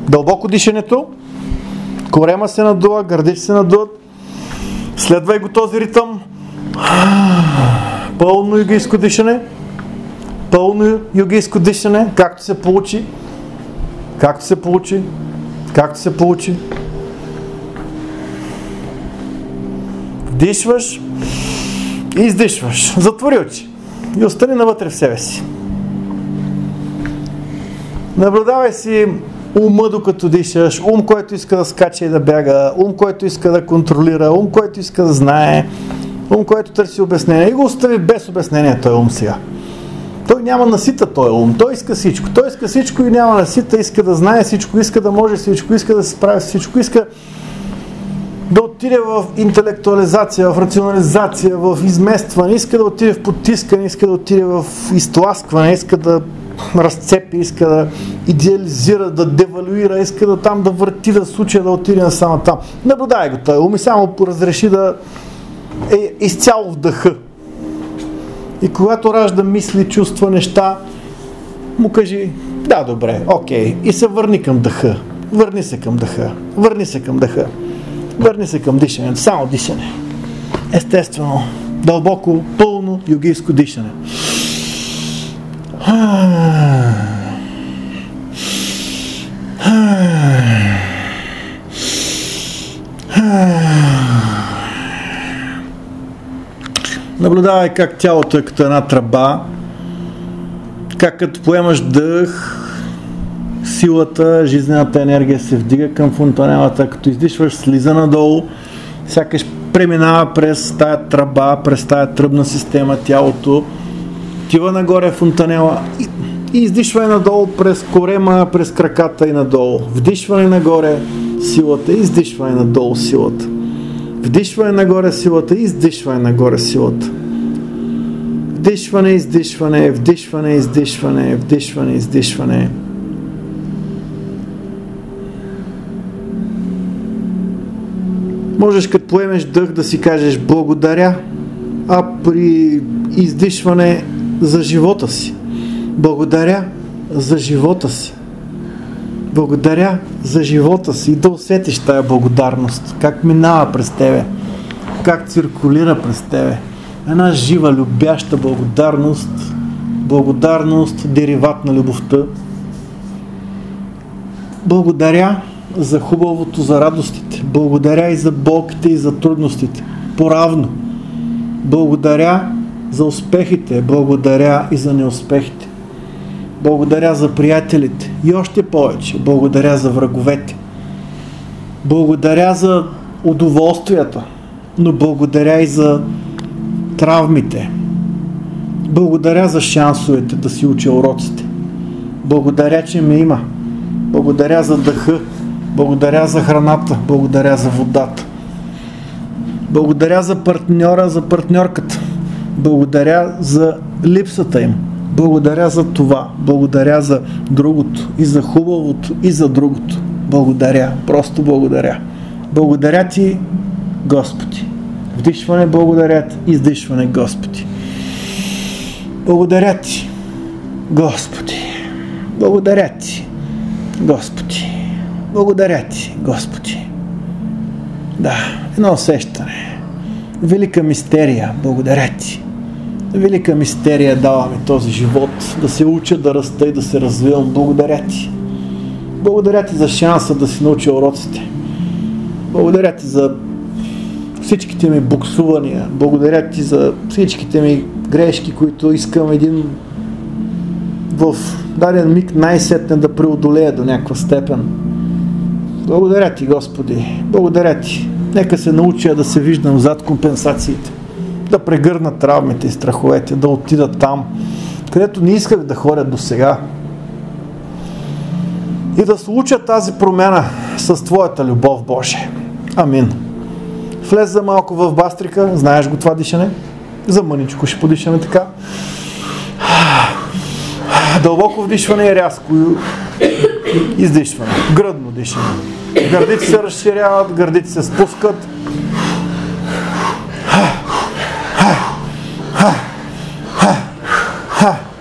Дълбоко дишането, корема се надува, гърдите се надуват. Следвай го този ритъм. Пълно йогийско дишане. Пълно йогийско дишане, както се получи. Както се получи. Както се получи. Вдишваш и издишваш. Затвори очи и остани навътре в себе си. Наблюдавай си ума, докато дишаш, ум, който иска да скача и да бяга, ум, който иска да контролира, ум, който иска да знае, ум, който търси обяснение. И го остави без обяснение този ум сега. Той няма насита този ум, той иска всичко. Той иска всичко и няма насита, иска да знае всичко, иска да може всичко, иска да се справи с всичко, иска да отиде в интелектуализация, в рационализация, в изместване, иска да отиде в потискане, иска да отиде в изтласкване, иска да разцепи, иска да идеализира, да девалюира, иска да там да върти, да случая, да отиде насам там. Наблюдай го той ум и само разреши да е изцяло в дъха. И когато ражда мисли, чувства, неща, му кажи, да, добре, окей, и се върни към дъха. Върни се към дъха. Върни се към дъха. Върни се към дишането. Само дишане. Естествено, дълбоко, пълно йогийско дишане. Наблюдавай как тялото е като една тръба, как като поемаш дъх, силата, жизнената енергия се вдига към фонтанелата, като издишваш, слиза надолу, сякаш преминава през тая тръба, през тая тръбна система, тялото, отива нагоре фонтанела и издишване надолу през корема, през краката и надолу. Вдишване нагоре силата, издишване надолу силата. Вдишване нагоре силата, издишване нагоре силата. Вдишване, издишване, вдишване, издишване, вдишване, издишване. Можеш като поемеш дъх да си кажеш благодаря, а при издишване за живота си. Благодаря за живота си. Благодаря за живота си и да усетиш тая благодарност. Как минава през тебе. Как циркулира през тебе. Една жива, любяща благодарност. Благодарност, дериват на любовта. Благодаря за хубавото, за радостите. Благодаря и за болките и за трудностите. Поравно. Благодаря за успехите. Благодаря и за неуспехите. Благодаря за приятелите. И още повече. Благодаря за враговете. Благодаря за удоволствията. Но благодаря и за травмите. Благодаря за шансовете да си уча уроците. Благодаря, че ме има. Благодаря за дъха. Благодаря за храната. Благодаря за водата. Благодаря за партньора, за партньорката. Благодаря за липсата им. Благодаря за това. Благодаря за другото. И за хубавото, и за другото. Благодаря. Просто благодаря. Благодаря ти, Господи. Вдишване, благодаря ти. Издишване, Господи. Благодаря ти, Господи. Благодаря ти, Господи. Благодаря ти, Господи. Да, едно усещане. Велика мистерия, благодаря ти. Велика мистерия дава ми този живот, да се уча, да раста и да се развивам. Благодаря ти. Благодаря ти за шанса да си науча уроците. Благодаря ти за всичките ми буксувания. Благодаря ти за всичките ми грешки, които искам един в даден миг най-сетне да преодолея до някаква степен. Благодаря ти, Господи. Благодаря ти. Нека се науча да се виждам зад компенсациите. Да прегърна травмите и страховете, да отида там, където не исках да ходя до сега. И да случа тази промяна с Твоята любов, Боже. Амин. Влез за малко в бастрика, знаеш го това дишане? За мъничко ще подишаме така. Дълбоко вдишване и рязко издишване. Гръдно дишане. Гърдите се разширяват, гърдите се спускат.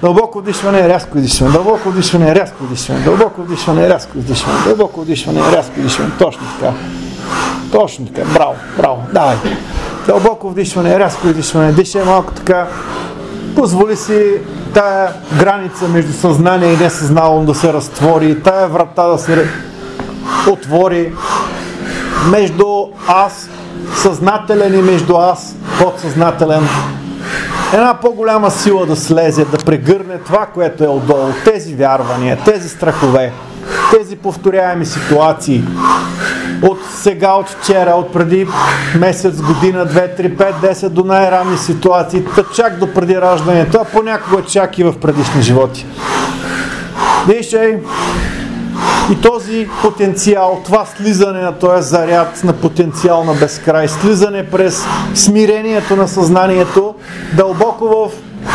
Дълбоко вдишване, рязко издишване, дълбоко вдишване, рязко издишване, дълбоко вдишване, рязко издишване, дълбоко вдишване, рязко издишване. Точно така. Точно така. Браво, браво. Давай. Дълбоко вдишване, рязко издишване. Дишай малко така. Позволи си тая граница между съзнание и несъзнавано да се разтвори, тая врата да се отвори между аз съзнателен и между аз подсъзнателен. Една по-голяма сила да слезе, да прегърне това, което е отдолу, тези вярвания, тези страхове, тези повторяеми ситуации от сега, от вчера, от преди месец, година, 2, 3, 5, 10 до най-ранни ситуации, чак до преди раждането, а понякога чак и в предишни животи. Дишай и този потенциал, това слизане на този заряд на потенциал на безкрай, слизане през смирението на съзнанието, дълбоко в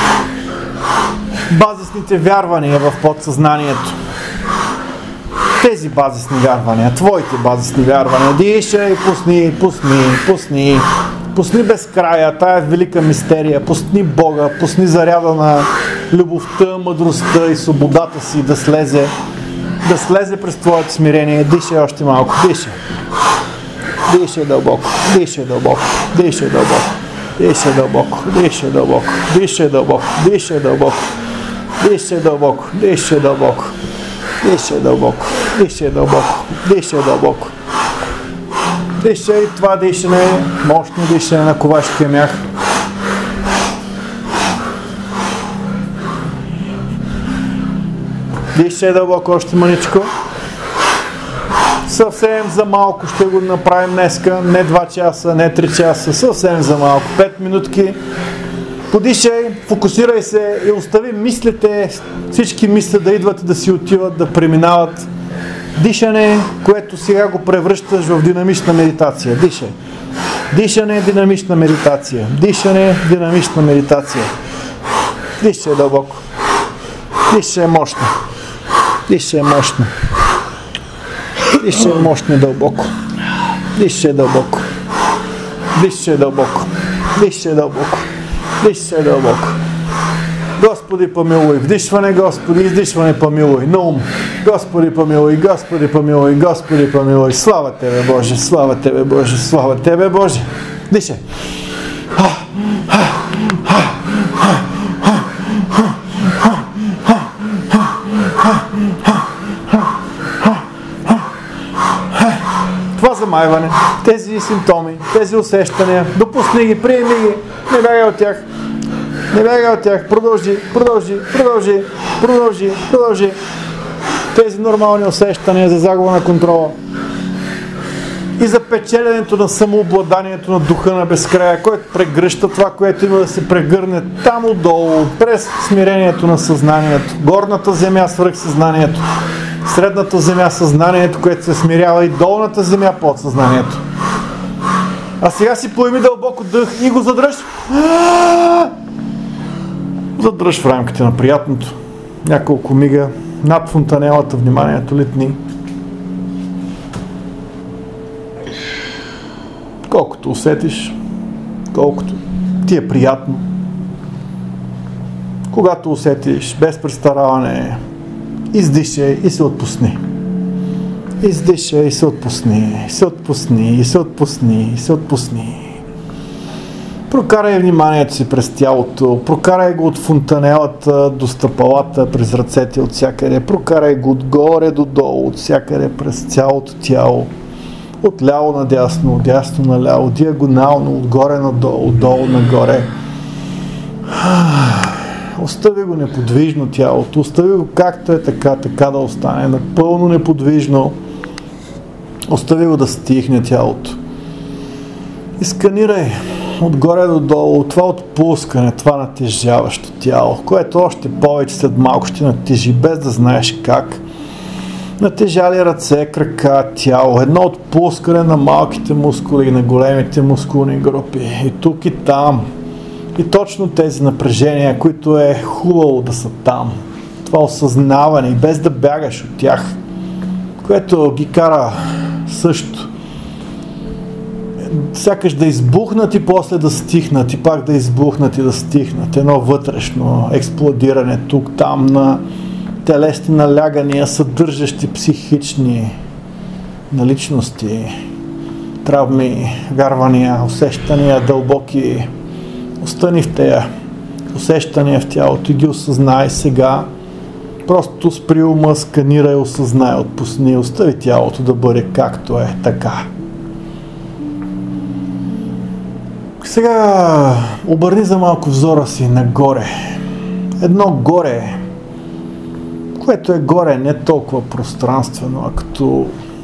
базисните вярвания в подсъзнанието. Тези базисни вярвания, твоите базисни вярвания. Дишай, пусни, пусни, пусни. Пусни безкрая, тая велика мистерия, пусни Бога, пусни заряда на любовта, мъдростта и свободата си да слезе през твоето смирение. Дишай още малко, дишай. Дишай дълбоко, дишай дълбоко, дишай дълбоко, дишай дълбоко, дишай дълбоко, дишай дълбоко, дишай дълбоко, дишай дълбоко, дишай дълбоко, дишай дълбоко, дишай дълбоко, дишай дълбоко. Дишай това дишане, мощно дишане на ковашкия мях. Дишай дълбоко още мъничко. Съвсем за малко ще го направим днеска, не 2 часа, не 3 часа, съвсем за малко, 5 минутки. Подишай, фокусирай се и остави мислите, всички мисли да идват и да си отиват, да преминават. Дишане, което сега го превръщаш в динамична медитация. Дишай. Дишане, динамична медитация. Дишане, динамична медитация. Дишай дълбоко. Дишай мощно. Дишай мощно. Дишай мощно и дълбоко. Дишай дълбоко. Дишай дълбоко. Дишай дълбоко. Дишай дълбоко. Господи помилуй, вдишване, Господи, издишване помилуй, на ум. Господи помилуй, Господи помилуй, Господи помилуй. Слава Тебе, Боже, слава Тебе, Боже, слава Тебе, Боже. Дишай. Това замайване, тези симптоми, тези усещания, допусни ги, приеми ги, не бягай от тях. Не бягай от тях, продължи, продължи, продължи, продължи, продължи. Тези нормални усещания за загуба на контрола и за печеленето на самообладанието на духа на безкрая, който прегръща това, което има да се прегърне там отдолу, през смирението на съзнанието. Горната земя свръхсъзнанието, средната земя съзнанието, което се смирява, и долната земя подсъзнанието. А сега си поеми дълбоко дъх и го задръж. Задръж в рамките на приятното. Няколко мига над фонтанелата, вниманието литни. Колкото усетиш, колкото ти е приятно. Когато усетиш, без престараване, издишай и се отпусни. Издишай и се отпусни, се отпусни, и се отпусни, и се отпусни. Прокарай вниманието си през тялото, прокарай го от фонтанелата до стъпалата, през ръцете от всякъде, прокарай го отгоре до долу, от всякъде през цялото тяло, от ляво надясно, от дясно наляво, диагонално, отгоре надолу, отдолу нагоре. Остави го неподвижно тялото, остави го както е така, така да остане, напълно неподвижно. Остави го да стихне тялото. И сканирай отгоре до долу това отпускане, това натежаващо тяло, което още повече след малко ще натежи, без да знаеш как. Натежали ръце, крака, тяло, едно отпускане на малките мускули и на големите мускулни групи. И тук и там. И точно тези напрежения, които е хубаво да са там. Това осъзнаване и без да бягаш от тях, което ги кара също сякаш да избухнат и после да стихнат, и пак да избухнат и да стихнат. Едно вътрешно експлодиране тук-там на телесни налягания, съдържащи психични наличности, травми, вярвания, усещания дълбоки. Остани в тея усещания в тялото и ги осъзнай сега. Просто спри ума, сканирай, осъзнай, отпусни, остави тялото да бъде както е, така. Сега обърни за малко взора си нагоре. Едно горе, което е горе не толкова пространствено, а като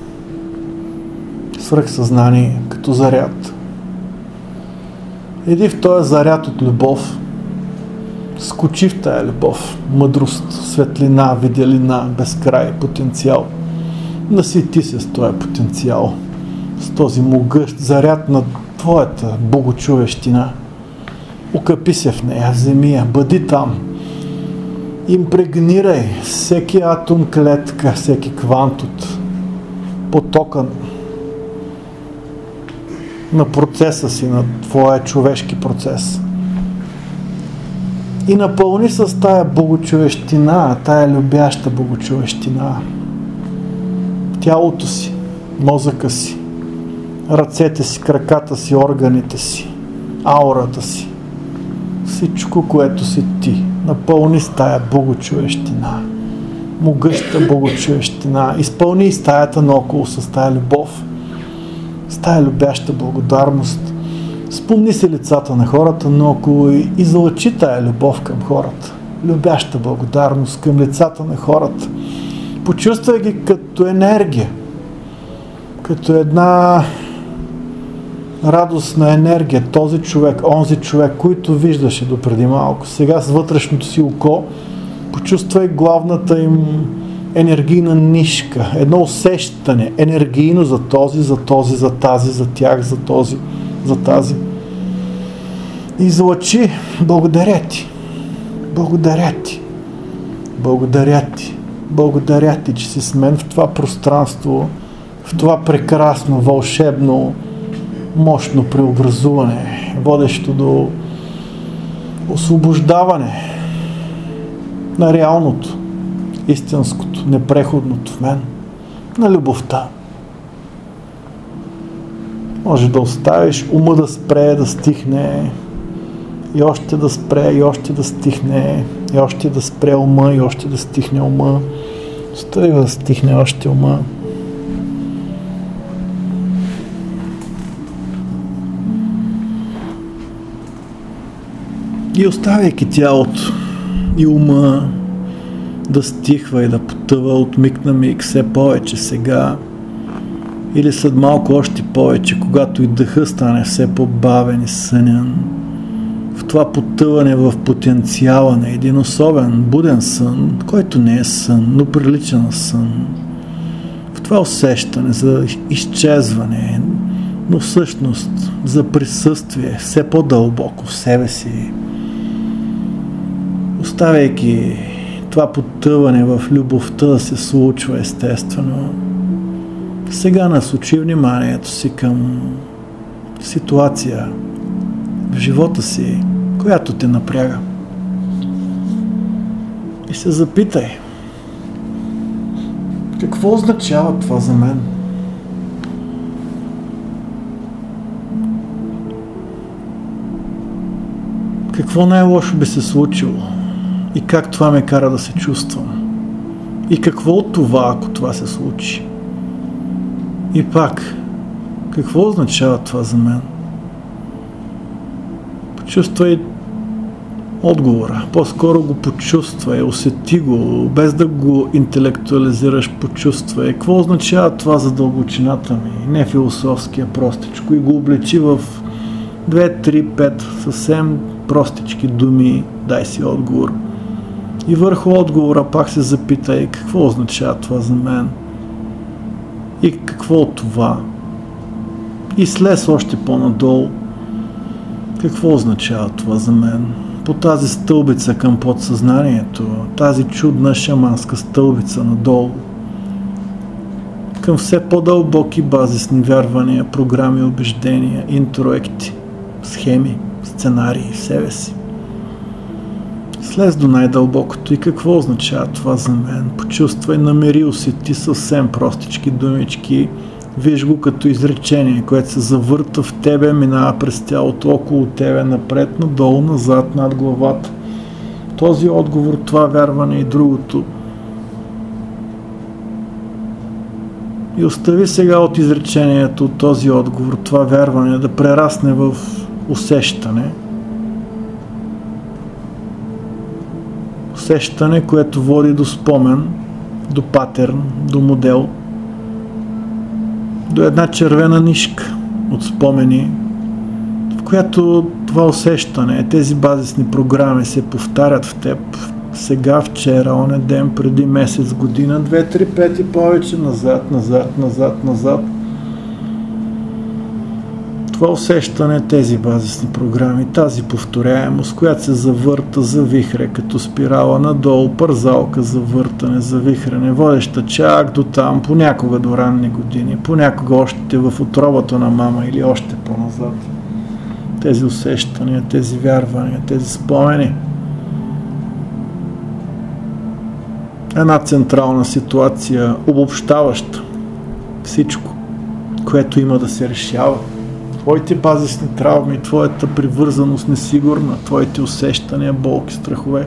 свръхсъзнание, като заряд. Иди в този заряд от любов, скочи в тая любов, мъдрост, светлина, виделина, безкрай, потенциал. Насити се с този потенциал, с този могъщ заряд на твоята богочовещина. Окъпи се в нея, вземи я, бъди там. Импрегнирай всеки атом, клетка, всеки квант от потока на процеса си, на твоя човешки процес. И напълни с тая богочовещина, тая любяща богочовещина. Тялото си, мозъка си, ръцете си, краката си, органите си, аурата си. Всичко, което си ти. Напълни с тая богочовещина. Могъща богочовещина. Изпълни стаята наоколо с тая любов, с тая любяща благодарност. Спомни си лицата на хората наоколо и излъчи тая любов към хората. Любяща благодарност към лицата на хората. Почувствай ги като енергия. Като една радостна енергия. Този човек, онзи човек, който виждаше допреди малко. Сега с вътрешното си око почувствай главната им енергийна нишка. Едно усещане енергийно за този, за този, за тази, за тях, за този, за тази. Излъчи, благодаря ти. Благодаря ти. Благодаря ти. Благодаря ти, че си с мен в това пространство, в това прекрасно, вълшебно, мощно преобразуване, водещо до освобождаване на реалното, истинското, непреходното в мен, на любовта. Може да оставиш ума да спре, да стихне, и още да спре, и още да стихне, и още да спре ума, и още да стихне ума. Остави да стихне още ума. И оставяйки тялото и ума да стихва и да потъва от миг на миг все повече сега, или след малко още повече, когато и дъха стане все по-бавен и сънен, в това потъване в потенциала на един особен буден сън, който не е сън, но прилича на сън, в това усещане за изчезване, но всъщност за присъствие все по-дълбоко в себе си, оставяйки това потъване в любовта да се случва естествено, сега насочи вниманието си към ситуация в живота си, която те напряга. И се запитай, какво означава това за мен? Какво най-лошо би се случило? И как това ме кара да се чувствам? И какво от това, ако това се случи? И пак, какво означава това за мен? Почувствай отговора. По-скоро го почувствай, усети го, без да го интелектуализираш, почувствай. Какво означава това за дълбочината ми? Не философски, а простичко. И го облечи в 2, 3, 5 съвсем простички думи. Дай си отговор. И върху отговора пак се запитай какво означава това за мен. И какво от това? И слез още по-надолу. Какво означава това за мен? По тази стълбица към подсъзнанието, тази чудна шаманска стълбица надолу. към все по-дълбоки базисни вярвания, програми, убеждения, интроекти, схеми, сценарии в себе си. Слез до най-дълбокото и какво означава това за мен? Почувствай, намери, усети съвсем простички думички, виж го като изречение, което се завърта в тебе, минава през тялото, около тебе, напред, надолу, назад, над главата. Този отговор, това вярване и другото. И остави сега от изречението, от този отговор, това вярване да прерасне в усещане. Усещане, което води до спомен, до патерн, до модел, до една червена нишка от спомени, в която това усещане, тези базисни програми се повтарят в теб сега, вчера, оня ден, преди месец, година, 2, 3, 5 и повече, назад. Това усещане, тези базисни програми, тази повторяемост, която се завърта, завихре като спирала надолу, пързалка за въртане, завихрене, водеща чак до там, понякога до ранни години, понякога още в утробата на мама или още по-назад. Тези усещания, тези вярвания, тези спомени. Една централна ситуация, обобщаваща всичко, което има да се решава. Твоите базисни травми, твоята привързаност несигурна, твоите усещания, болки, страхове.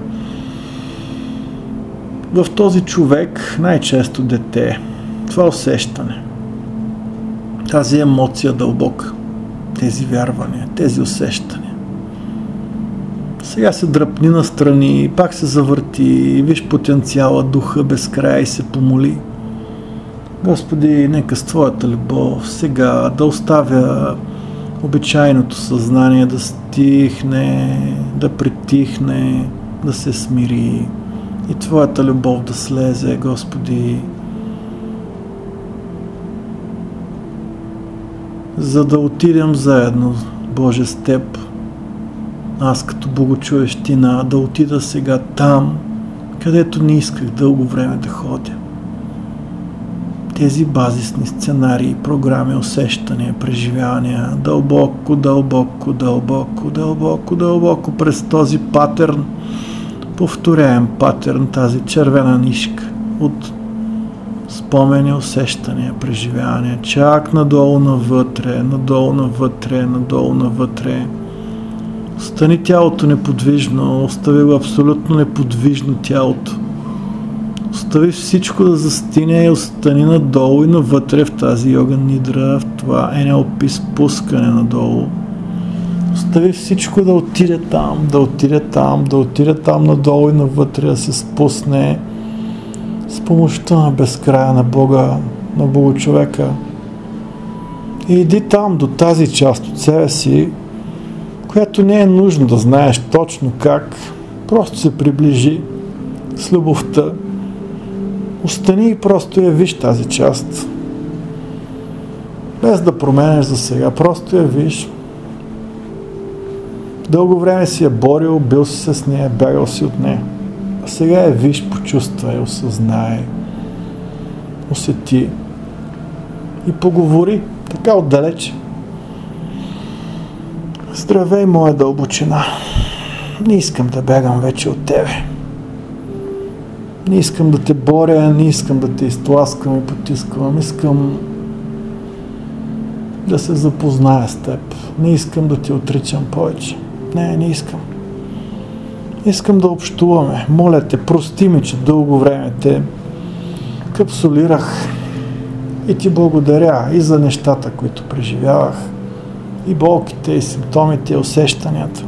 В този човек, най-често дете, това усещане, тази емоция дълбока, тези вярвания, тези усещания. Сега се дръпни настрани, пак се завърти, виж потенциала, духа, безкрая и се помоли. Господи, нека с Твоята любов сега да оставя обичайното съзнание да стихне, да притихне, да се смири и Твоята любов да слезе, Господи, за да отидем заедно, Боже, с Теб, аз като богочовещина, да отида сега там, където не исках дълго време да ходя. Тези базисни сценарии, програми, усещания, преживявания, дълбоко през този патърн, повторяем патърн, тази червена нишка от спомени, усещания, преживявания, чак надолу навътре. Остани тялото неподвижно, остави го абсолютно неподвижно тялото. Остави всичко да застине и остани надолу и навътре в тази йога нидра, в това NLP спускане надолу. Остави всичко да отиде там надолу и навътре, да се спусне с помощта на безкрая на Бога, на Богочовека. И иди там до тази част от себе си, която не е нужно да знаеш точно как, просто се приближи с любовта. Остани и просто я виж тази част. Без да променеш за сега, просто я виж. Дълго време си я борил, бил си с нея, бягал си от нея. А сега я виж, почувствай, осъзнай, усети и поговори така отдалече. Здравей, моя дълбочина. Не искам да бягам вече от тебе. Не искам да те боря, не искам да те изтласкам и потискам. Искам да се запозная с теб. Не искам да те отричам повече. Не искам. Искам да общуваме. Моля те, прости ми, че дълго време те капсулирах и ти благодаря и за нещата, които преживявах, и болките, и симптомите, и усещанията.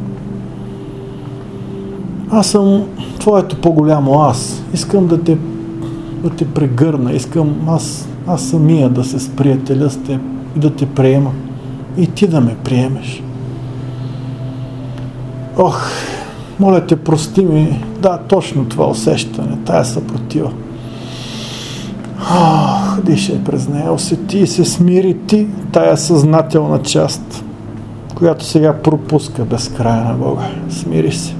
Аз съм твоето по-голямо аз. Искам да те прегърна. Искам аз самия да се сприятеля с теб и да те приема. И ти да ме приемеш. Моля те, прости ми. Да, точно това усещане, тая съпротива. Дишай през нея, усети и се смири ти, тая съзнателна част, която сега пропуска безкрая на Бога. Смири се.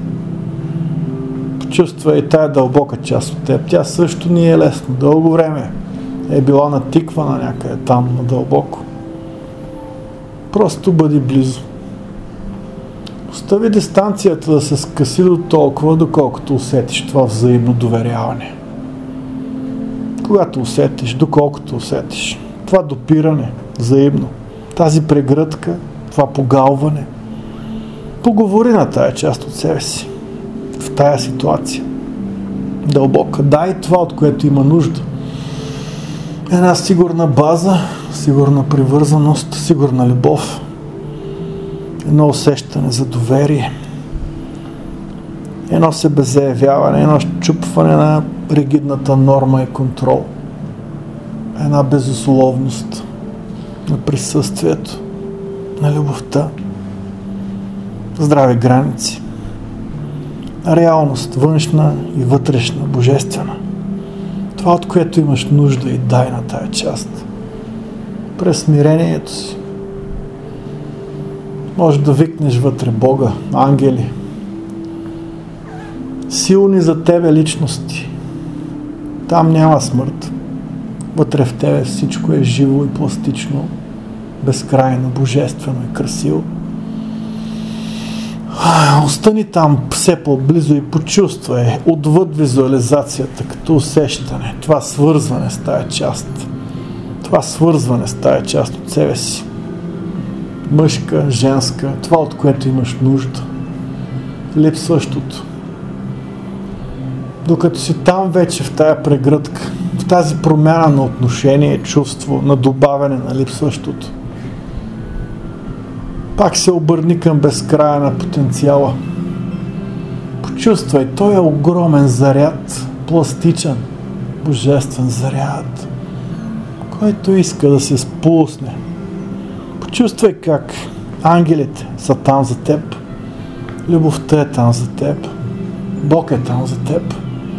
Почувствай и тая дълбока част от теб. Тя също ни е лесно. Дълго време е била натиквана някъде там надълбоко. Просто бъди близо. Остави дистанцията да се скъси до толкова, доколкото усетиш това взаимно доверяване. Когато усетиш, доколкото усетиш, това допиране взаимно, тази прегръдка, това погалване, поговори на тая част от себе си, в тая ситуация. Дълбока, дай това, от което има нужда. Една сигурна база, сигурна привързаност, сигурна любов, едно усещане за доверие, едно себезаявяване, едно счупване на ригидната норма и контрол, една безусловност на присъствието, на любовта, здрави граници, реалност, външна и вътрешна, божествена. Това, от което имаш нужда, и дай на тая част. През смирението си. Може да викнеш вътре Бога, ангели, силни за тебе личности. Там няма смърт. Вътре в тебе всичко е живо и пластично, безкрайно, божествено и красиво. Остани там все по-близо и почувствай отвъд визуализацията, като усещане, това свързване с тая част. Това свързване с тая част от себе си. Мъжка, женска, това, от което имаш нужда. Липсващото. Докато си там вече в тая прегръдка, в тази промяна на отношение, чувство, на добавяне на липсващото, пак се обърни към безкрая на потенциала. Почувствай, той е огромен заряд, пластичен, божествен заряд, който иска да се спусне. Почувствай как ангелите са там за теб, любовта е там за теб, Бог е там за теб.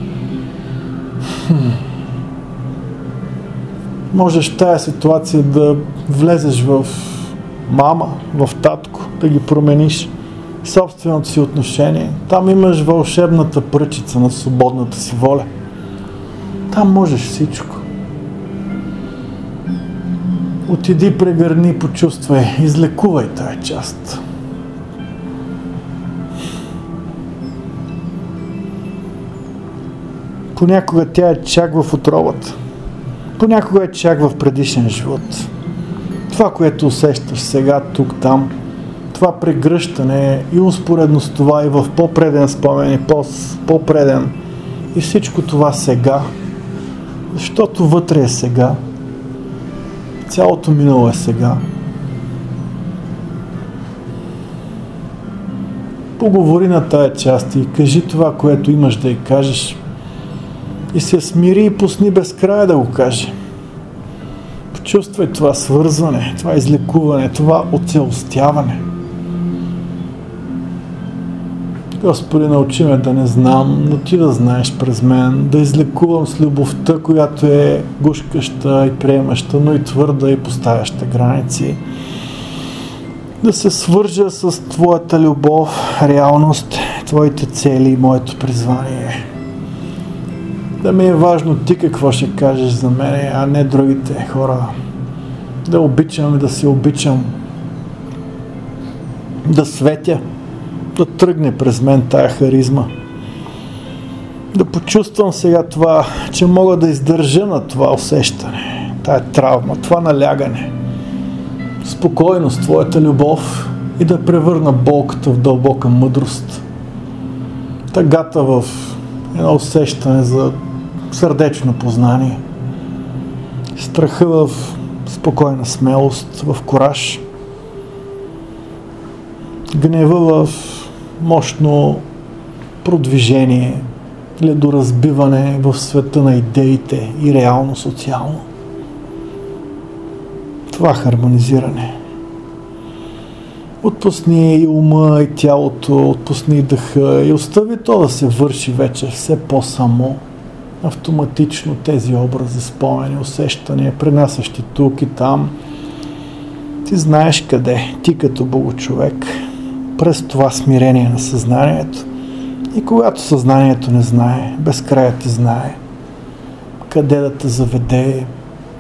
Можеш в тая ситуация да влезеш в мама, в татко, да ги промениш собственото си отношение. Там имаш вълшебната пръчица на свободната си воля. Там можеш всичко. Отиди, прегърни, почувствай, излекувай тая част. Понякога тя е чак в отробата. Понякога е чак в предишен живот. Това, което усещаш сега, тук, там, това прегръщане и успоредно с това и в по-преден спомен и по-преден и всичко това сега, защото вътре е сега. Цялото минало е сега. Поговори на тая част и кажи това, което имаш да й кажеш. И се смири и пусни без края да го каже. Почувствай това свързване, това излекуване, това оцелостяване. Господи, научи ме да не знам, но Ти да знаеш през мен, да излекувам с любовта, която е гушкаща и приемаща, но и твърда и поставяща граници. Да се свържа с Твоята любов, реалност, Твоите цели и моето призвание. Да ми е важно Ти какво ще кажеш за мене, а не другите хора. Да обичам и да се обичам. Да светя. Да тръгне през мен тая харизма. Да почувствам сега това, че мога да издържа на това усещане, тая травма, това налягане. Спокойно с Твоята любов и да превърна болката в дълбока мъдрост. Тъгата в едно усещане за сърдечно познание. Страха в спокойна смелост, в кураж. Гнева в мощно продвижение, ледоразбиване в света на идеите и реално социално. Това хармонизиране. Отпусни и ума, и тялото, отпусни и дъха и остави то да се върши вече все по-само, автоматично тези образи, спомени, усещания, пренасящи тук и там. Ти знаеш къде, ти като богочовек, през това смирение на съзнанието. И когато съзнанието не знае, безкрая ти знае къде да те заведе,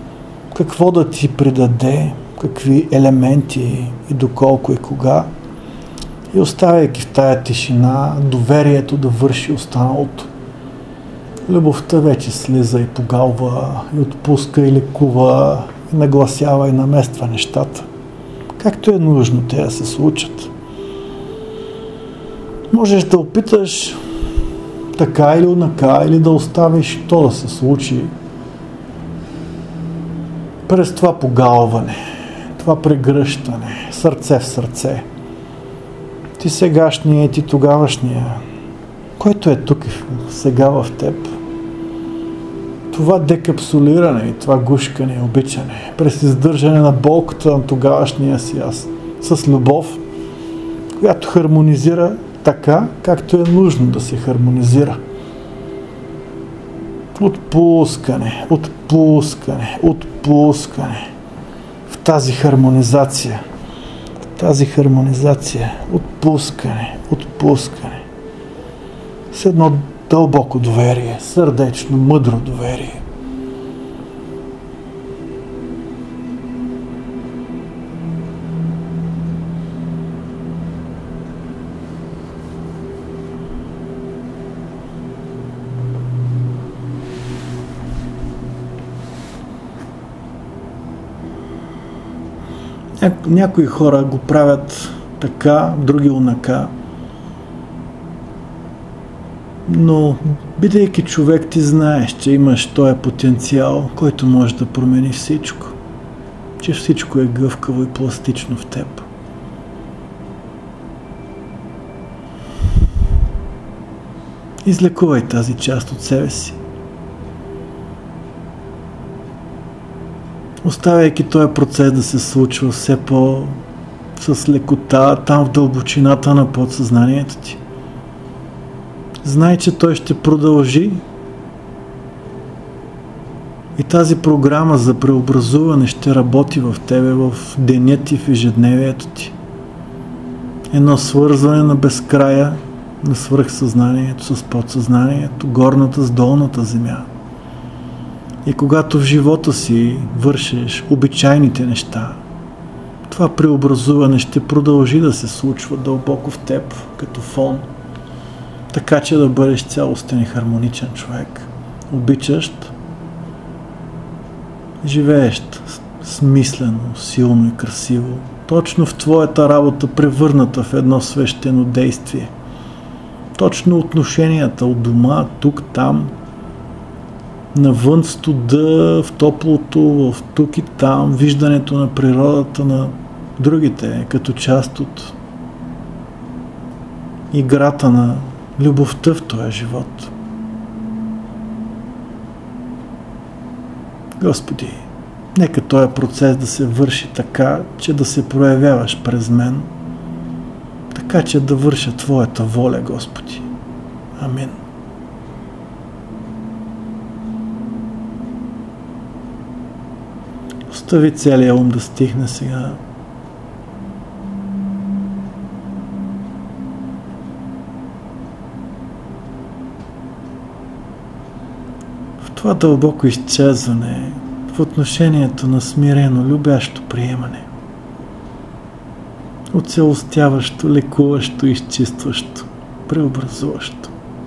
какво да ти придаде, какви елементи и доколко и кога. И оставяйки в тая тишина, доверието да върши останалото. Любовта вече слиза и погалва, и отпуска, и лекува, и нагласява, и намества нещата. Както е нужно те да се случат. Можеш да опиташ така или онака, или да оставиш то да се случи през това погалване, това прегръщане, сърце в сърце. Ти сегашния, ти тогавашния, който е тук сега в теб. Това декапсулиране и това гушкане и обичане, през издържане на болката на тогавашния си аз, с любов, която хармонизира така, както е нужно да се хармонизира. Отпускане, отпускане, отпускане. В тази хармонизация, отпускане, отпускане. С едно дълбоко доверие, сърдечно, мъдро доверие. Някои хора го правят така, други онака. Но, бидейки човек, ти знаеш, че имаш този потенциал, който може да промени всичко. Че всичко е гъвкаво и пластично в теб. Излекувай тази част от себе си. Оставяйки този процес да се случва все с лекота, там в дълбочината на подсъзнанието ти. Знай, че той ще продължи и тази програма за преобразуване ще работи в тебе, в деня ти, в ежедневието ти. Едно свързване на безкрая на свръхсъзнанието с подсъзнанието, горната с долната земя. И когато в живота си вършиш обичайните неща, това преобразуване ще продължи да се случва дълбоко в теб, като фон, така че да бъдеш цялостен и хармоничен човек, обичащ, живеещ смислено, силно и красиво, точно в твоята работа, превърната в едно свещено действие. Точно отношенията от дома, тук, там, навън в студа, в топлото, в тук и там, виждането на природата на другите, като част от играта на любовта в този живот. Господи, нека този процес да се върши така, че да се проявяваш през мен, така че да върша Твоята воля, Господи. Амин. Остави целия ум да стихне сега. В това дълбоко изчезване, в отношението на смирено, любящо приемане, оцелостяващо, лекуващо, изчистващо, преобразуващо.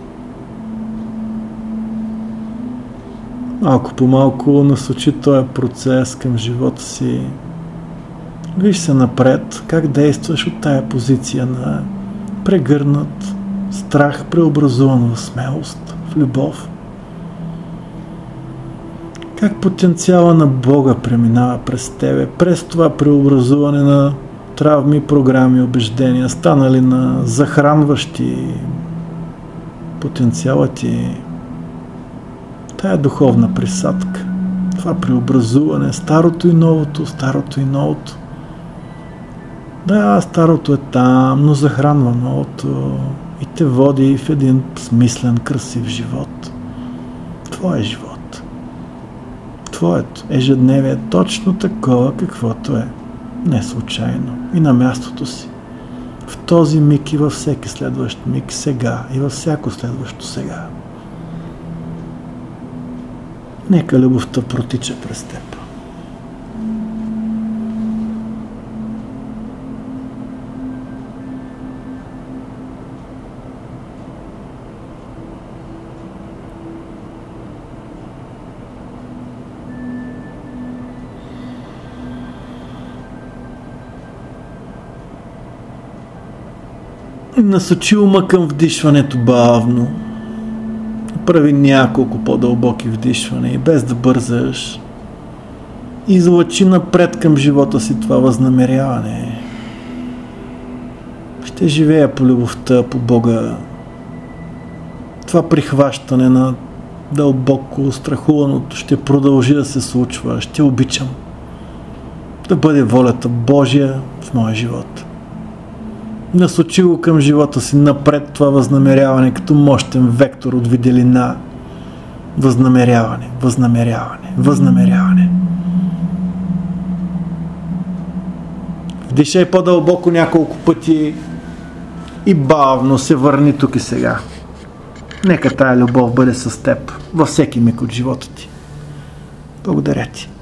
Малко по малко насочи този процес към живота си. Виж се напред, как действаш от тая позиция на прегърнат страх, преобразуван в смелост, в любов. Как потенциала на Бога преминава през тебе, през това преобразуване на травми, програми, убеждения, станали на захранващи потенциала ти, тая духовна присадка, това преобразуване, старото и новото, старото и новото. Да, старото е там, но захранва новото и те води в един смислен, красив живот. Твой живот. Твоето ежедневие е точно такова, каквото е. Не случайно. И на мястото си. В този миг и във всеки следващ миг сега и във всяко следващо сега. Нека любовта протича през теб. Насочи ума към вдишването бавно. Прави няколко по-дълбоки вдишване и без да бързаш. Излъчи напред към живота си това възнамеряване. Ще живея по любовта, по Бога. Това прихващане на дълбоко страхуваното ще продължи да се случва. Ще обичам да бъде волята Божия в моя живот. Насочи го към живота си напред това възнамеряване като мощен вектор от виделина. Възнамеряване, възнамеряване, възнамеряване. Вдишай по-дълбоко няколко пъти и бавно се върни тук и сега. Нека тая любов бъде с теб във всеки миг от живота ти. Благодаря ти.